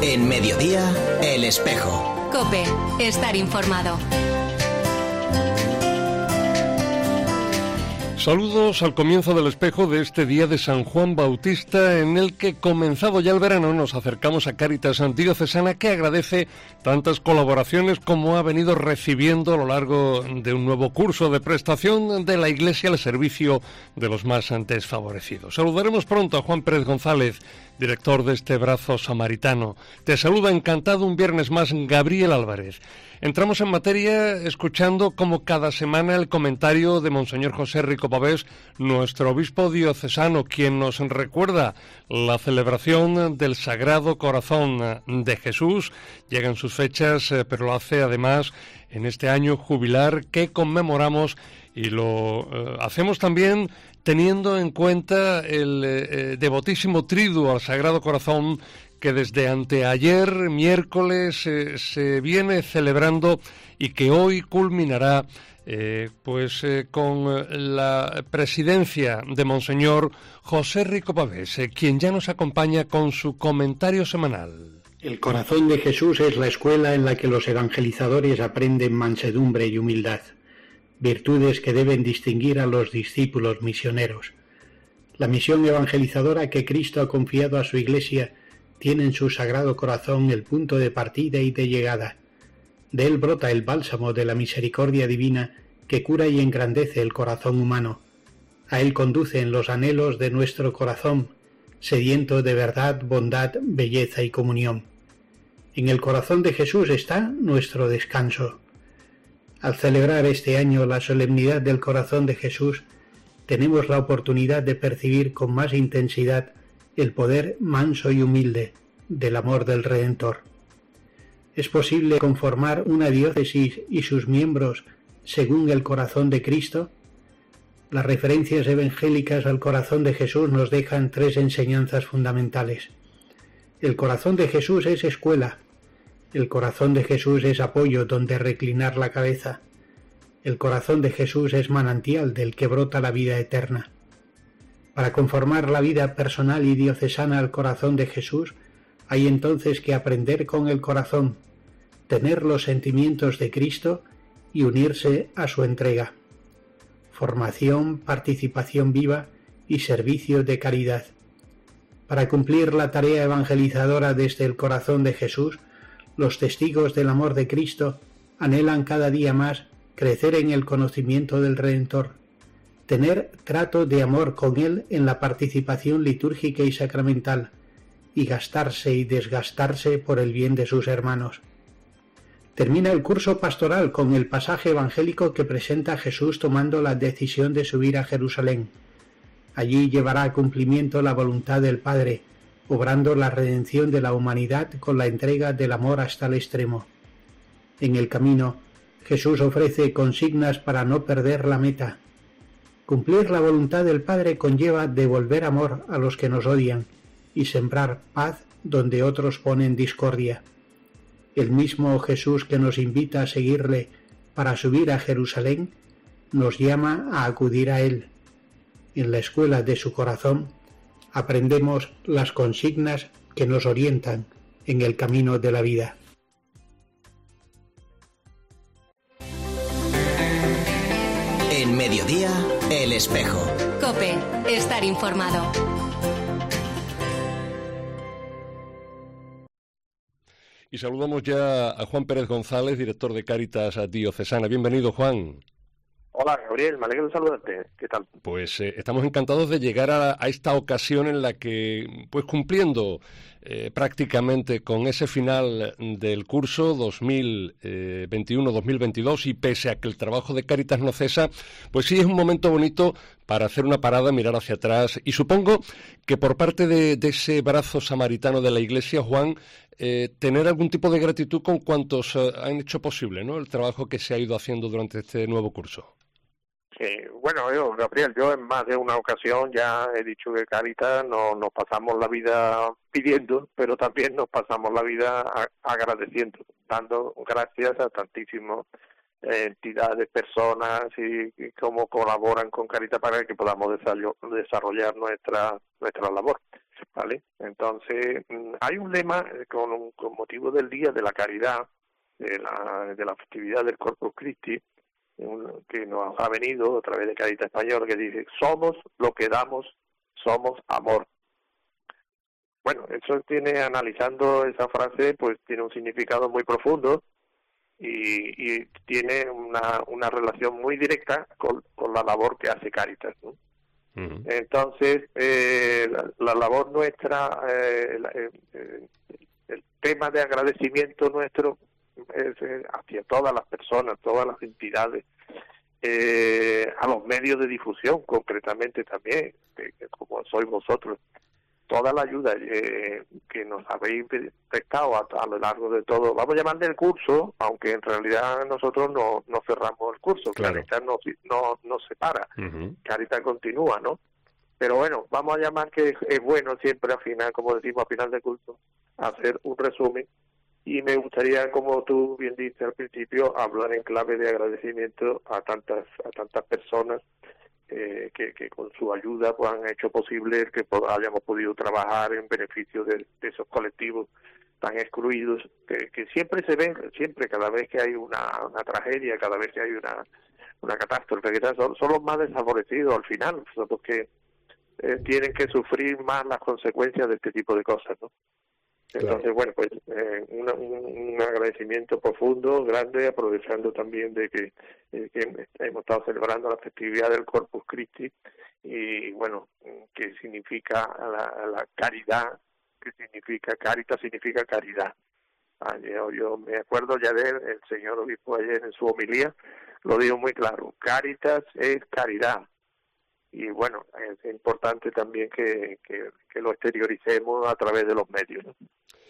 En Mediodía, El Espejo. COPE, estar informado. Saludos al comienzo del Espejo de este día de San Juan Bautista, en el que, comenzado ya el verano, nos acercamos a Cáritas Diocesana, que agradece tantas colaboraciones como ha venido recibiendo a lo largo de un nuevo curso de prestación de la Iglesia al servicio de los más desfavorecidos. Saludaremos pronto a Juan Pérez González, director de este brazo samaritano. Te saluda encantado un viernes más Gabriel Álvarez. Entramos en materia escuchando como cada semana el comentario de Monseñor José Rico Pavés, nuestro obispo diocesano, quien nos recuerda la celebración del Sagrado Corazón de Jesús. Llegan sus fechas, pero lo hace además en este año jubilar que conmemoramos, y lo hacemos también teniendo en cuenta el devotísimo triduo al Sagrado Corazón que desde anteayer, miércoles, se viene celebrando y que hoy culminará con la presidencia de Monseñor José Rico Pavés, quien ya nos acompaña con su comentario semanal. El corazón de Jesús es la escuela en la que los evangelizadores aprenden mansedumbre y humildad, virtudes que deben distinguir a los discípulos misioneros. La misión evangelizadora que Cristo ha confiado a su Iglesia tiene en su Sagrado Corazón el punto de partida y de llegada. De él brota el bálsamo de la misericordia divina que cura y engrandece el corazón humano. A él conducen los anhelos de nuestro corazón, sediento de verdad, bondad, belleza y comunión. En el corazón de Jesús está nuestro descanso. Al celebrar este año la solemnidad del corazón de Jesús, tenemos la oportunidad de percibir con más intensidad el poder manso y humilde del amor del Redentor. ¿Es posible conformar una diócesis y sus miembros según el corazón de Cristo? Las referencias evangélicas al corazón de Jesús nos dejan tres enseñanzas fundamentales. El corazón de Jesús es escuela. El corazón de Jesús es apoyo donde reclinar la cabeza. El corazón de Jesús es manantial del que brota la vida eterna. Para conformar la vida personal y diocesana al corazón de Jesús, hay entonces que aprender con el corazón, tener los sentimientos de Cristo y unirse a su entrega. Formación, participación viva y servicio de caridad. Para cumplir la tarea evangelizadora desde el corazón de Jesús, los testigos del amor de Cristo anhelan cada día más crecer en el conocimiento del Redentor, tener trato de amor con Él en la participación litúrgica y sacramental, y gastarse y desgastarse por el bien de sus hermanos. Termina el curso pastoral con el pasaje evangélico que presenta a Jesús tomando la decisión de subir a Jerusalén. Allí llevará a cumplimiento la voluntad del Padre, obrando la redención de la humanidad con la entrega del amor hasta el extremo. En el camino, Jesús ofrece consignas para no perder la meta. Cumplir la voluntad del Padre conlleva devolver amor a los que nos odian y sembrar paz donde otros ponen discordia. El mismo Jesús que nos invita a seguirle para subir a Jerusalén, nos llama a acudir a Él. En la escuela de su corazón aprendemos las consignas que nos orientan en el camino de la vida. En Mediodía, El Espejo. COPE, estar informado. Y saludamos ya a Juan Pérez González, director de Cáritas Diocesana. Bienvenido, Juan. Hola, Gabriel, me alegro de saludarte. ¿Qué tal? Pues estamos encantados de llegar a esta ocasión en la que, pues cumpliendo prácticamente con ese final del curso 2021-2022, y pese a que el trabajo de Cáritas no cesa, pues sí es un momento bonito para hacer una parada, mirar hacia atrás, y supongo que por parte de ese brazo samaritano de la Iglesia, Juan, tener algún tipo de gratitud con cuantos han hecho posible, ¿no?, el trabajo que se ha ido haciendo durante este nuevo curso. Bueno, Gabriel, yo en más de una ocasión ya he dicho que Cáritas nos pasamos la vida pidiendo, pero también nos pasamos la vida agradeciendo, dando gracias a tantísimas entidades, personas y cómo colaboran con Cáritas para que podamos desarrollar nuestra labor. ¿vale? Entonces, hay un lema con motivo del Día de la Caridad, de la festividad del Corpus Christi, que nos ha venido a través de Caritas Española, que dice: somos lo que damos, somos amor. Bueno, eso tiene, analizando esa frase, pues tiene un significado muy profundo y tiene una relación muy directa con la labor que hace Caritas, ¿no? Uh-huh. Entonces, la labor nuestra, el tema de agradecimiento nuestro es hacia todas las personas, todas las entidades, a los medios de difusión concretamente también, que como sois vosotros, toda la ayuda que nos habéis prestado a lo largo de todo, vamos a llamarle el curso, aunque en realidad nosotros no cerramos el curso, claro. Caritas no se para, uh-huh. Caritas continúa, ¿no? Pero bueno, vamos a llamar que es bueno siempre al final, como decimos, al final del curso, hacer un resumen. Y me gustaría, como tú bien dices al principio, hablar en clave de agradecimiento a tantas personas que con su ayuda pues han hecho posible que hayamos podido trabajar en beneficio de esos colectivos tan excluidos, que siempre se ven, siempre, cada vez que hay una tragedia, cada vez que hay una catástrofe, que son los más desfavorecidos al final, son los que tienen que sufrir más las consecuencias de este tipo de cosas, ¿no? Entonces, claro. Bueno, pues un agradecimiento profundo, grande, aprovechando también de que hemos estado celebrando la festividad del Corpus Christi y, bueno, que significa la caridad, que significa Caritas, significa caridad. Yo me acuerdo ya de él, el señor obispo ayer en su homilía lo dijo muy claro: Caritas es caridad. Y bueno, es importante también que lo exterioricemos a través de los medios, ¿no?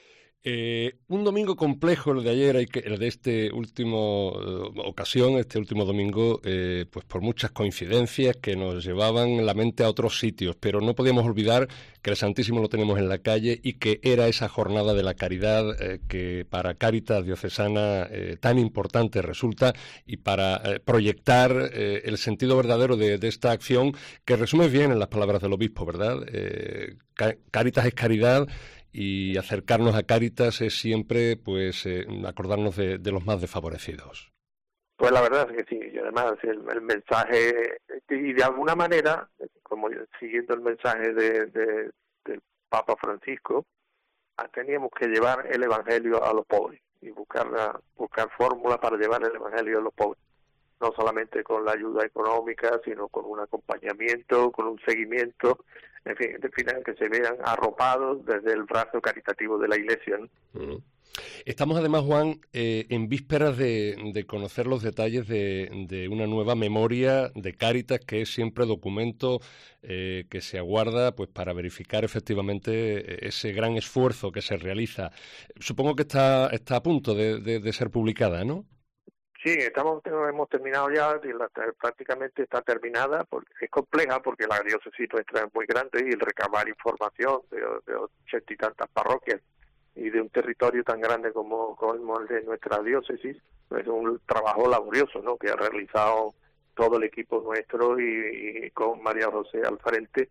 Un domingo complejo el de ayer, el de este último ocasión, este último domingo, pues por muchas coincidencias que nos llevaban la mente a otros sitios, pero no podíamos olvidar que el Santísimo lo tenemos en la calle y que era esa jornada de la caridad que para Cáritas Diocesana tan importante resulta, y para proyectar el sentido verdadero de esta acción, que resume bien en las palabras del obispo, ¿verdad? Cáritas es caridad. Y acercarnos a Cáritas es siempre, pues, acordarnos de los más desfavorecidos. Pues la verdad es que sí, y además el mensaje, y de alguna manera, como siguiendo el mensaje del Papa Francisco, teníamos que llevar el Evangelio a los pobres y buscar fórmulas para llevar el Evangelio a los pobres. No solamente con la ayuda económica, sino con un acompañamiento, con un seguimiento, en fin, de final que se vean arropados desde el brazo caritativo de la Iglesia, ¿no? Uh-huh. Estamos además, Juan, en vísperas de conocer los detalles de una nueva memoria de Cáritas, que es siempre documento que se aguarda pues para verificar efectivamente ese gran esfuerzo que se realiza. Supongo que está a punto de ser publicada, ¿no? Sí, hemos terminado ya, prácticamente está terminada, porque es compleja porque la diócesis nuestra es muy grande y el recabar información de 80 y tantas parroquias y de un territorio tan grande como el de nuestra diócesis, es un trabajo laborioso, ¿no?, que ha realizado todo el equipo nuestro y con María José al frente,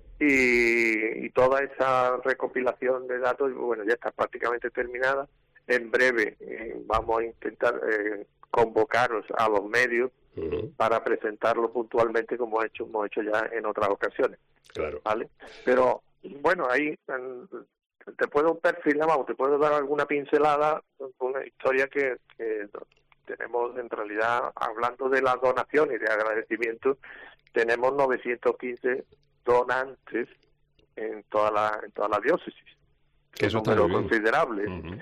y toda esa recopilación de datos, bueno, ya está prácticamente terminada. En breve vamos a intentar convocaros a los medios uh-huh. para presentarlo puntualmente como hemos hecho ya en otras ocasiones. Claro. ¿Vale? Pero bueno, ahí te puedo perfilar, te puedo dar alguna pincelada, una historia que tenemos en realidad, hablando de las donaciones y de agradecimiento, tenemos 915 donantes en toda la diócesis. Que es un número considerable. Uh-huh.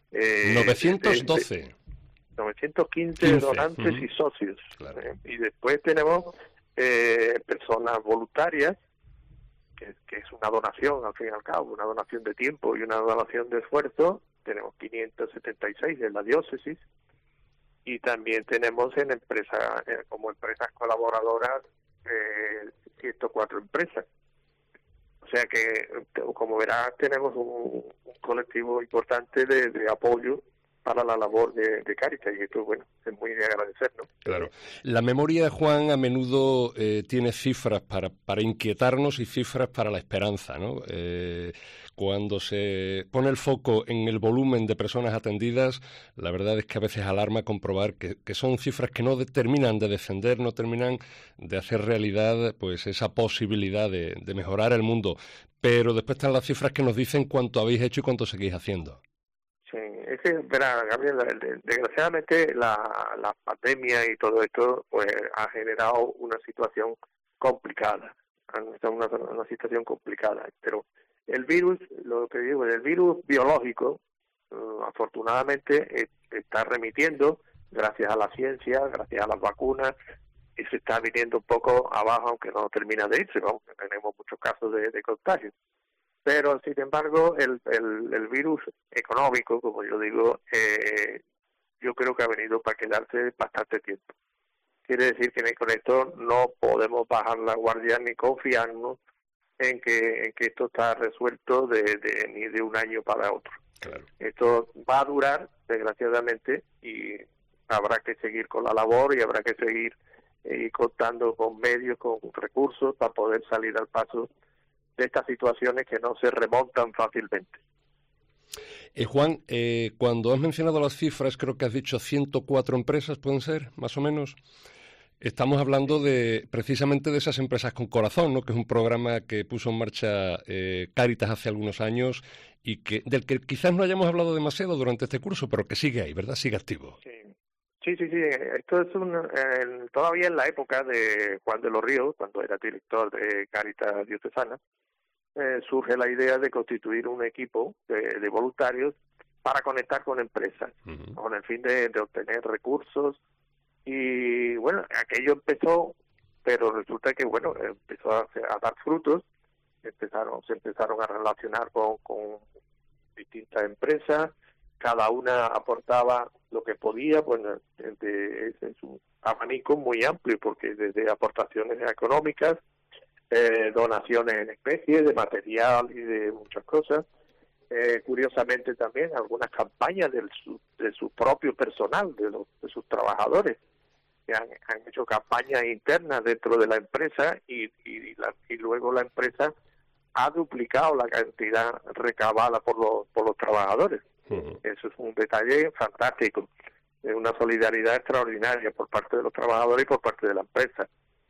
912. 915 donantes uh-huh. y socios. Claro. Y después tenemos personas voluntarias, que es una donación, al fin y al cabo, una donación de tiempo y una donación de esfuerzo. Tenemos 576 en la diócesis, y también tenemos en empresas, como empresas colaboradoras, 104 empresas. O sea que, como verás, tenemos un colectivo importante de apoyo para la labor de Cáritas, y esto, bueno, es muy de agradecer, ¿no? Claro. La memoria, Juan, a menudo tiene cifras para inquietarnos y cifras para la esperanza, ¿no? Cuando se pone el foco en el volumen de personas atendidas, la verdad es que a veces alarma comprobar que son cifras que no terminan de defender, no terminan de hacer realidad pues esa posibilidad de mejorar el mundo. Pero después están las cifras que nos dicen cuánto habéis hecho y cuánto seguís haciendo. Sí, es que, verá, Gabriel, desgraciadamente la pandemia y todo esto pues ha generado una situación complicada, una situación complicada, pero el virus, lo que digo, el virus biológico, afortunadamente está remitiendo gracias a la ciencia, gracias a las vacunas, y se está viniendo un poco abajo, aunque no termina de irse, ¿no? Tenemos muchos casos de contagio. Pero, sin embargo, el virus económico, como yo digo, yo creo que ha venido para quedarse bastante tiempo. Quiere decir que con esto no podemos bajar la guardia ni confiarnos en que esto está resuelto ni de un año para otro. Claro. Esto va a durar, desgraciadamente, y habrá que seguir con la labor y habrá que seguir contando con medios, con recursos para poder salir al paso de estas situaciones que no se remontan fácilmente. Juan, cuando has mencionado las cifras, creo que has dicho 104 empresas, ¿pueden ser, más o menos? Estamos hablando precisamente de esas empresas con corazón, ¿no? Que es un programa que puso en marcha Cáritas hace algunos años y del que quizás no hayamos hablado demasiado durante este curso, pero que sigue ahí, ¿verdad? Sigue activo. Sí. Esto es todavía en la época de Juan de los Ríos, cuando era director de Cáritas Diocesana, surge la idea de constituir un equipo de voluntarios para conectar con empresas, con el fin de obtener recursos. Y bueno, aquello empezó, pero resulta que bueno, empezó a dar frutos, se empezaron a relacionar con distintas empresas, cada una aportaba lo que podía, pues es un abanico muy amplio, porque desde aportaciones económicas, donaciones en especie, de material y de muchas cosas, curiosamente también algunas campañas de su propio personal, de sus trabajadores, que han hecho campañas internas dentro de la empresa y luego la empresa ha duplicado la cantidad recabada por los trabajadores. Eso es un detalle fantástico, es una solidaridad extraordinaria por parte de los trabajadores y por parte de la empresa.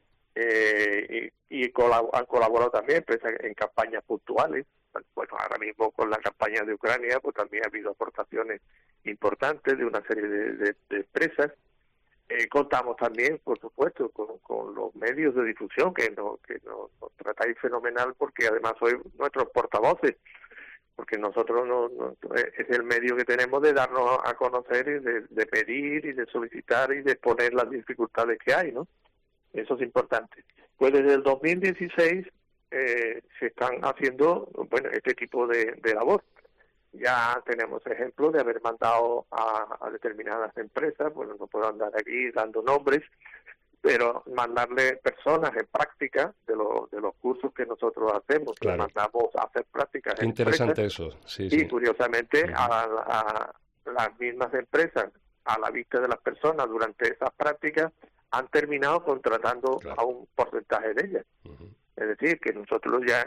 Han colaborado también en campañas puntuales. Bueno, ahora mismo con la campaña de Ucrania pues también ha habido aportaciones importantes de una serie de empresas. Contamos también, por supuesto, con los medios de difusión que nos tratáis fenomenal, porque además sois nuestros portavoces, porque nosotros es el medio que tenemos de darnos a conocer y de pedir y de solicitar y de exponer las dificultades que hay, ¿no? Eso es importante. Pues desde el 2016 se están haciendo, bueno, este tipo de labor. Ya tenemos ejemplos de haber mandado a determinadas empresas, bueno, no puedo andar aquí dando nombres, pero mandarle personas en práctica de los cursos que nosotros hacemos. Claro. Mandamos a hacer prácticas en interesante empresas, eso, sí. Y curiosamente a las mismas empresas, a la vista de las personas durante esas prácticas, han terminado contratando a un porcentaje de ellas. Es decir, que nosotros ya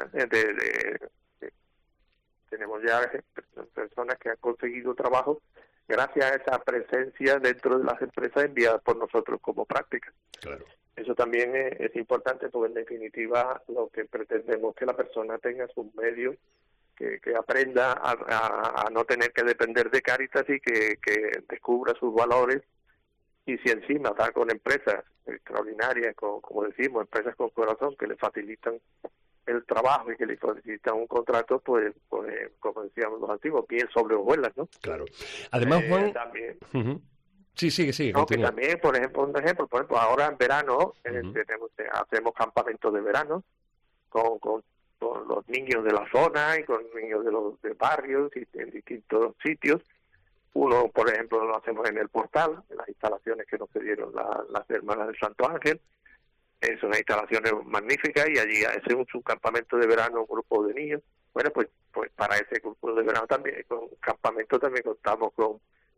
tenemos ya personas que han conseguido trabajo gracias a esa presencia dentro de las empresas enviadas por nosotros como práctica. Claro. Eso también es importante, porque en definitiva lo que pretendemos es que la persona tenga sus medios, que aprenda a no tener que depender de Cáritas y que descubra sus valores. Y si encima está con empresas extraordinarias, como decimos, empresas con corazón que le facilitan el trabajo y que le facilitan un contrato, pues como decíamos los antiguos, bien sobre hojuelas, ¿no? Claro. Además, Juan... También, Sí, sigue. No, que también, por ejemplo, ahora en verano hacemos campamentos de verano con los niños de la zona y con niños de barrios y en distintos sitios. Uno, por ejemplo, lo hacemos en el Portal, en las instalaciones que nos cedieron las hermanas del Santo Ángel. Son unas instalaciones magníficas y allí hacemos un campamento de verano, un grupo de niños. Bueno, pues para ese grupo de verano también, con campamento también contamos con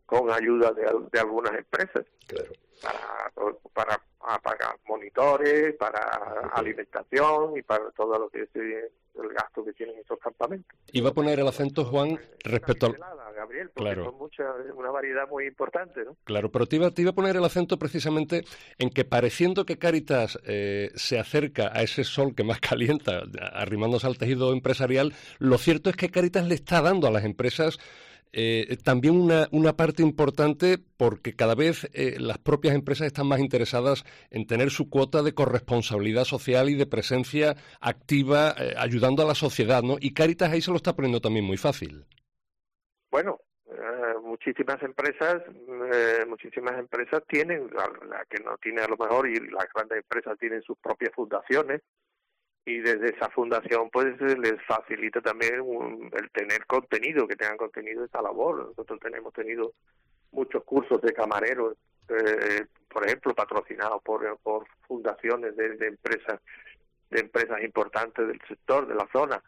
con ayuda de algunas empresas. Claro. Para pagar monitores, para alimentación y para todo lo que es el gasto que tienen esos campamentos. Iba a poner el acento, Juan, respecto al... Gabriel, porque claro, son una variedad muy importante, ¿no? Claro, pero te iba a poner el acento precisamente en que, pareciendo que Cáritas se acerca a ese sol que más calienta, arrimándose al tejido empresarial, lo cierto es que Cáritas le está dando a las empresas también una parte importante, porque cada vez las propias empresas están más interesadas en tener su cuota de corresponsabilidad social y de presencia activa ayudando a la sociedad, ¿no? Y Cáritas ahí se lo está poniendo también muy fácil. Bueno, muchísimas empresas tienen, la que no tiene a lo mejor, y las grandes empresas tienen sus propias fundaciones, y desde esa fundación pues les facilita también el tener contenido, que tengan contenido de esta labor. Nosotros hemos tenido muchos cursos de camareros, por ejemplo, patrocinados por fundaciones de empresas importantes del sector, de la zona,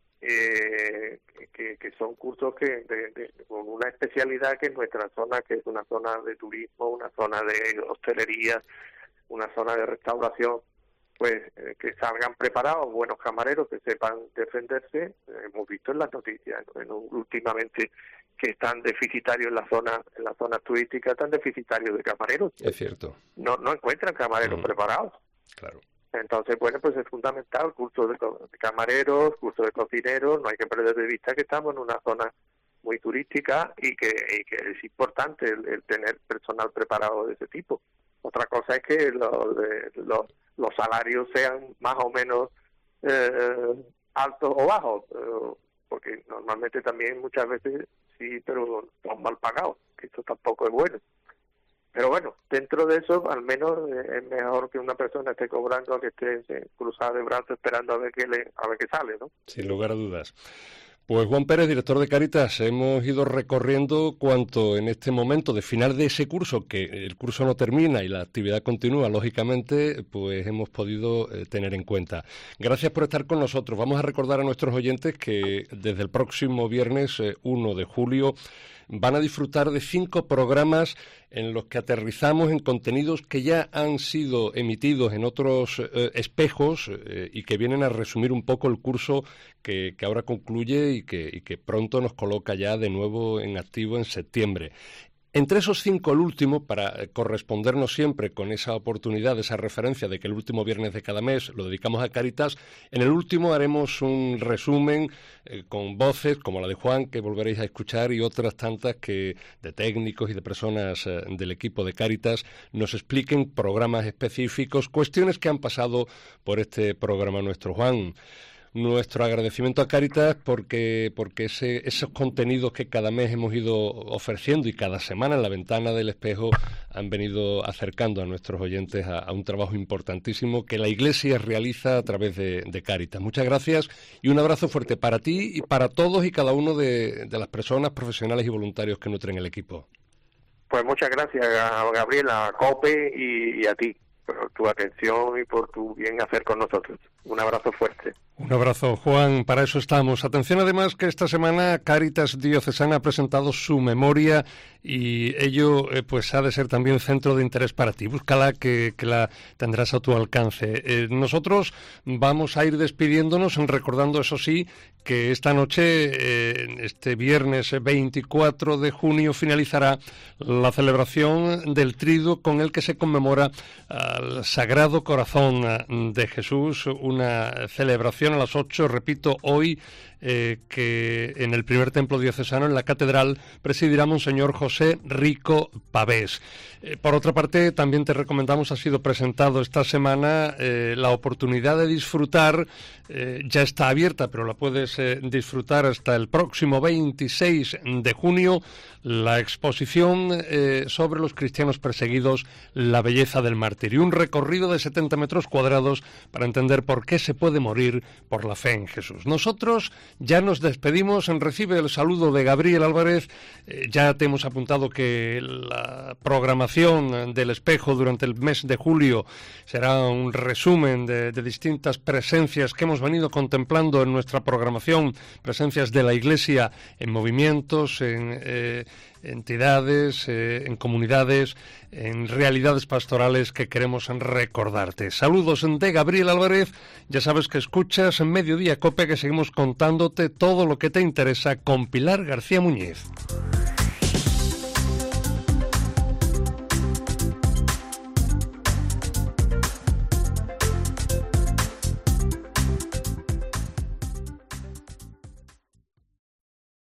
que son cursos con una especialidad que en nuestra zona, que es una zona de turismo, una zona de hostelería, una zona de restauración, pues que salgan preparados, buenos camareros que sepan defenderse. Hemos visto en las noticias, ¿no? Últimamente, que están deficitarios en las zonas turísticas, están deficitarios de camareros. Es cierto. No encuentran camareros preparados. Claro. Entonces, bueno, pues es fundamental cursos de camareros, cursos de cocineros. No hay que perder de vista que estamos en una zona muy turística y que es importante el tener personal preparado de ese tipo. Otra cosa es que los salarios sean más o menos altos o bajos, porque normalmente también muchas veces sí, pero son mal pagados, que eso tampoco es bueno. Pero bueno, dentro de eso, al menos es mejor que una persona esté cobrando a que esté cruzada de brazos esperando a ver qué sale, ¿no? Sin lugar a dudas. Pues Juan Pérez, director de Cáritas, hemos ido recorriendo cuanto en este momento de final de ese curso, que el curso no termina y la actividad continúa, lógicamente, pues hemos podido tener en cuenta. Gracias por estar con nosotros. Vamos a recordar a nuestros oyentes que desde el próximo viernes 1 de julio van a disfrutar de 5 programas en los que aterrizamos en contenidos que ya han sido emitidos en otros espejos y que vienen a resumir un poco el curso que ahora concluye y que pronto nos coloca ya de nuevo en activo en septiembre. Entre esos 5, el último, para correspondernos siempre con esa oportunidad, esa referencia de que el último viernes de cada mes lo dedicamos a Cáritas, en el último haremos un resumen con voces como la de Juan, que volveréis a escuchar, y otras tantas que de técnicos y de personas del equipo de Cáritas nos expliquen programas específicos, cuestiones que han pasado por este programa nuestro. Juan, nuestro agradecimiento a Cáritas porque esos contenidos que cada mes hemos ido ofreciendo y cada semana en la ventana del espejo han venido acercando a nuestros oyentes a un trabajo importantísimo que la Iglesia realiza a través de Cáritas. Muchas gracias y un abrazo fuerte para ti y para todos y cada uno de las personas profesionales y voluntarios que nutren el equipo. Pues muchas gracias, Gabriel, a COPE y a ti por tu atención y por tu bien hacer con nosotros. Un abrazo fuerte. Un abrazo, Juan. Para eso estamos. Atención, además, que esta semana Cáritas Diocesana ha presentado su memoria y ello pues ha de ser también centro de interés para ti. Búscala, que la tendrás a tu alcance. Nosotros vamos a ir despidiéndonos, recordando, eso sí, que esta noche, este viernes 24 de junio, finalizará la celebración del Triduo con el que se conmemora al Sagrado Corazón de Jesús, una celebración a las 8, repito, hoy, que en el primer templo diocesano, en la catedral, presidirá Monseñor José Rico Pavés. Por otra parte, también te recomendamos, ha sido presentado esta semana la oportunidad de disfrutar, ya está abierta, pero la puedes disfrutar hasta el próximo 26 de junio, la exposición sobre los cristianos perseguidos, la belleza del martirio. Un recorrido de 70 metros cuadrados para entender por qué se puede morir por la fe en Jesús. Nosotros ya nos despedimos. Recibe el saludo de Gabriel Álvarez. Ya te hemos apuntado que la programación del Espejo durante el mes de julio será un resumen de distintas presencias que hemos venido contemplando en nuestra programación colaboración, presencias de la Iglesia en movimientos, en entidades, en comunidades, en realidades pastorales que queremos recordarte. Saludos de Gabriel Álvarez, ya sabes que escuchas en Mediodía Cope, que seguimos contándote todo lo que te interesa con Pilar García Muñiz.